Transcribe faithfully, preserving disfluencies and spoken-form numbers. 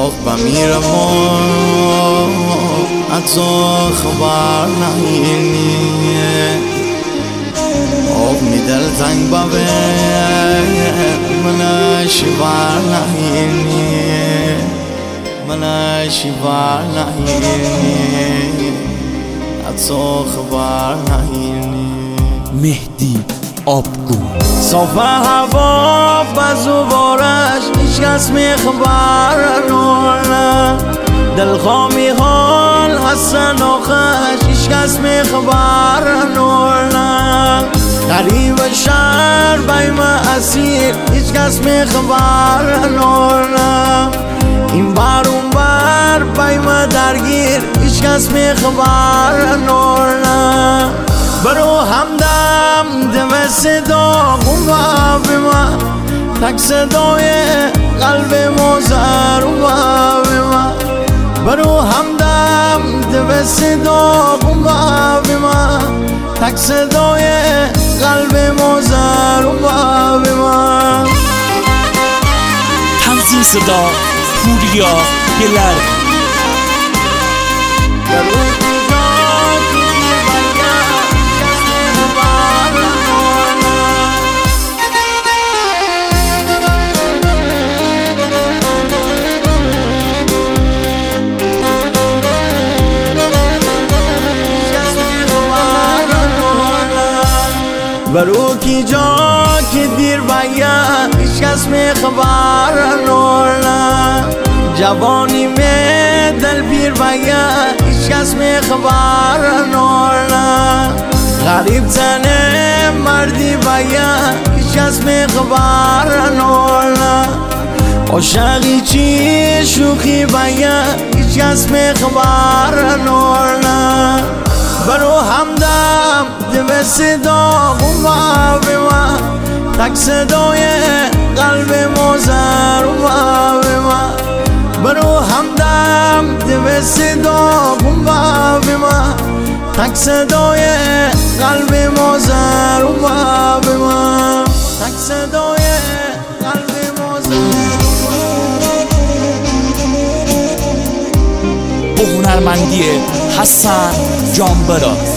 آخ بمیرم از خبر نهینی آخ می دل تنگ بابه منش بر نهینی منش بر نهینی از خبر نهینی مهدی آبگو صاف هوا بزو بارش هیچ کس میخبر نورنا دل خامی حال حسن آخش هیچ کس میخبر نورنا غریب شهر بیم اسیر هیچ کس میخبر نورنا این بر اون بر بیم درگیر هیچ کس میخبر نورنا برو همدم دم صدا اومد به من تک صدای قلب مزر اومد به من برو همدم دم صدا اومد به من تک صدای قلب مزر اومد به من تنظیم صدا پوریا گلر برو کی جا که دیر باید هیچ کس میخبر نورنا جوانی می دل پیر باید هیچ کس میخبر نورنا غریب تنه مردی باید هیچ کس میخبر نورنا عاشقی چی شوخی باید هیچ کس میخبر نورنا برو همدم دم صدا اومد به من تک صدای قلب مزر اومد به من برو همدم دم صدا اومد به من تک صدای قلب مزر اومد به من تک صدای قلب مزر با هنرمندی حسن جانبرا